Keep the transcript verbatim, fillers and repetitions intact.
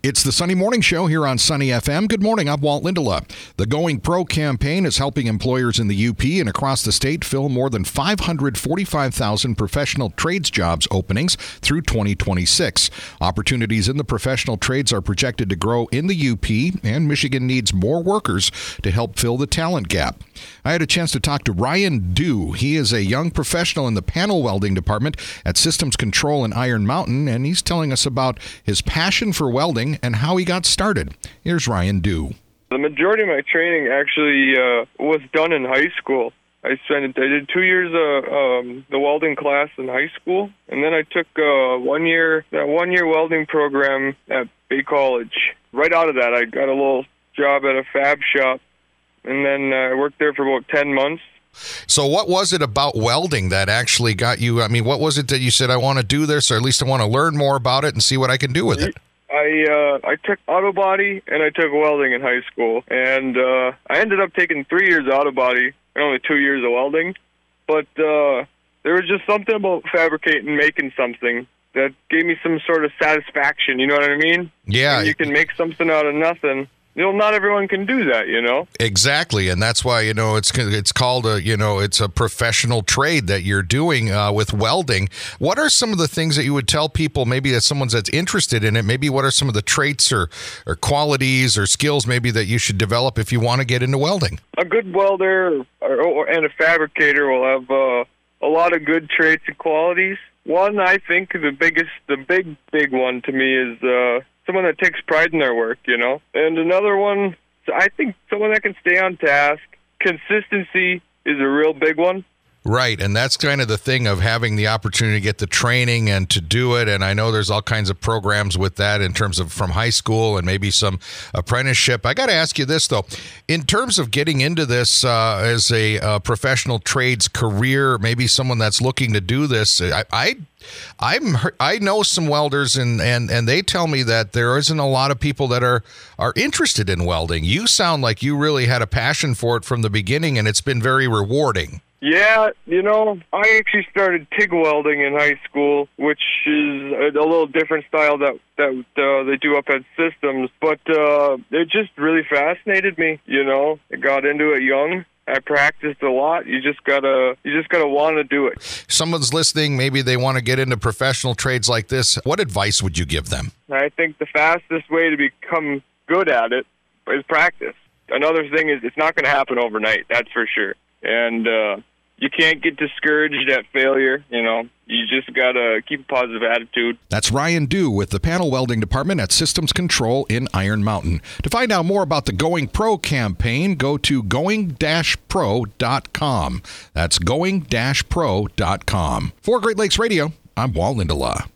It's the Sunny Morning Show here on Sunny F M. Good morning, I'm Walt Lindela. The Going Pro campaign is helping employers in the U P and across the state fill more than five hundred forty-five thousand professional trades jobs openings through twenty twenty-six. Opportunities in the professional trades are projected to grow in the U P, and Michigan needs more workers to help fill the talent gap. I had a chance to talk to Ryan Dew. He is a young professional in the panel welding department at Systems Control in Iron Mountain, and he's telling us about his passion for welding and how he got started. Here's Ryan Dew. The majority of my training actually uh, was done in high school. I spent I did two years of uh, um, the welding class in high school, and then I took uh, one year that one year welding program at Bay College. Right out of that, I got a little job at a fab shop, and then uh, I worked there for about ten months. So what was it about welding that actually got you? I mean, what was it that you said, I want to do this, or at least I want to learn more about it and see what I can do with it? I uh, I took auto body and I took welding in high school, and uh, I ended up taking three years auto body and only two years of welding. But uh, there was just something about fabricating, making something that gave me some sort of satisfaction. You know what I mean? Yeah. When you can make something out of nothing. You know, not everyone can do that, you know? Exactly, and that's why, you know, it's it's called a, you know, it's a professional trade that you're doing uh, with welding. What are some of the things that you would tell people, maybe that someone's that's interested in it, maybe what are some of the traits or, or qualities or skills maybe that you should develop if you want to get into welding? A good welder or, or, and a fabricator will have uh, a lot of good traits and qualities. One, I think the biggest, the big, big one to me is uh, someone that takes pride in their work, you know. And another one, I think someone that can stay on task. Consistency is a real big one. Right, and that's kind of the thing of having the opportunity to get the training and to do it, and I know there's all kinds of programs with that in terms of from high school and maybe some apprenticeship. I got to ask you this, though. In terms of getting into this uh, as a uh, professional trades career, maybe someone that's looking to do this, I, I I'm I know some welders, and, and, and they tell me that there isn't a lot of people that are, are interested in welding. You sound like you really had a passion for it from the beginning, and it's been very rewarding. Yeah, you know, I actually started TIG welding in high school, which is a little different style that that uh, they do up at Systems, but uh, it just really fascinated me, you know. I got into it young. I practiced a lot. You just gotta, you just gotta want to do it. Someone's listening. Maybe they want to get into professional trades like this. What advice would you give them? I think the fastest way to become good at it is practice. Another thing is, it's not going to happen overnight. That's for sure. And uh, you can't get discouraged at failure. You know, you just gotta keep a positive attitude. That's Ryan Dew with the panel welding department at Systems Control in Iron Mountain. To find out more about the Going Pro campaign, go to going dash pro dot com. That's going dash pro dot com. For Great Lakes Radio, I'm Walt Lindela.